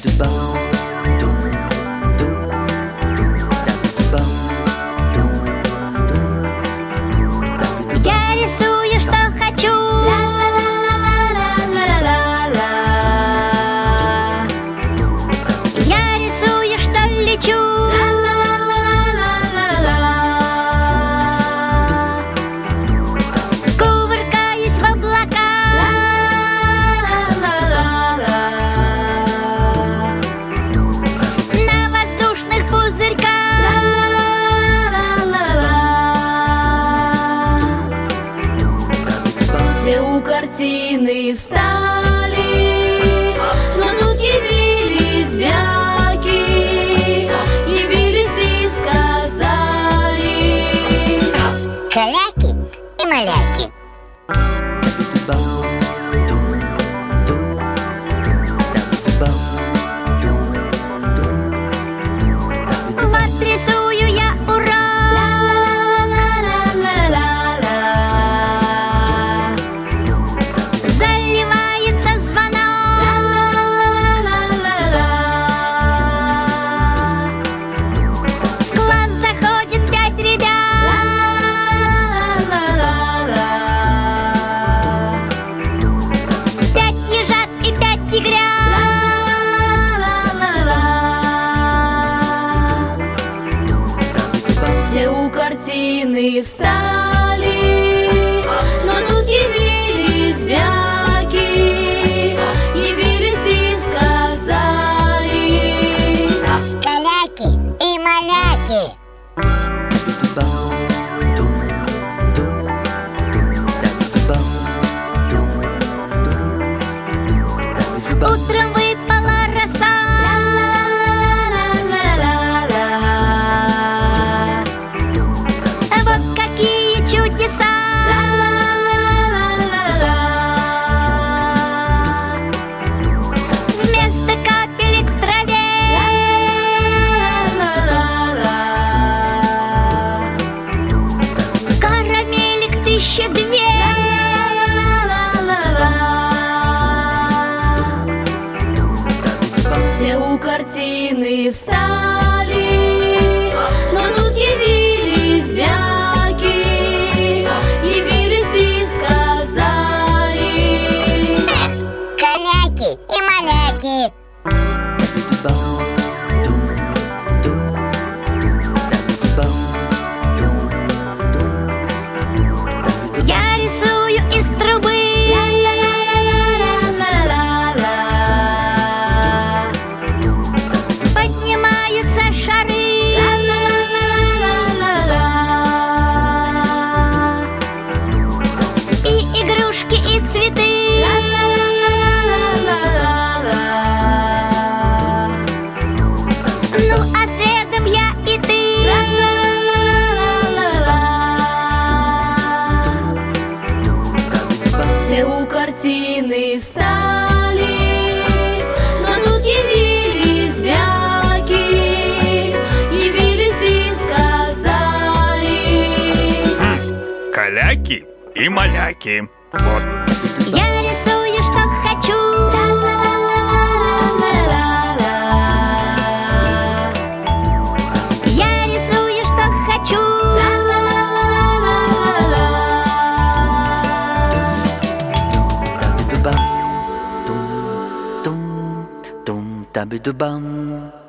Я рисую, что хочу. Я рисую, что лечу. Кувыркаюсь в облаках. На воздушных пузырьках. Все у картины встали, но тут явились бяки, явились и сказали: Каляки и маляки. Вот рисую я урод. Заливается звонок. В класс заходит 5 ребят. Пять ежат и 5 тигрят. Все у картины встали, но тут явились бяки, явились и сказали: Каляки и маляки. Утром выпала роса. Вот какие чудеса. Вместо капелек в траве. Карамелек 1002. Все у картины встали, но тут явились бяки, явились и сказали: Каляки и маляки. Я рисую из трубы. Поднимаются шары. И игрушки, и цветы. Ну а следом я и ты. Все у картины встали, но тут явились бяки, явились и сказали: Каляки и маляки. Вот. Я рисую, что хочу. Я рисую, что хочу. Табидубам.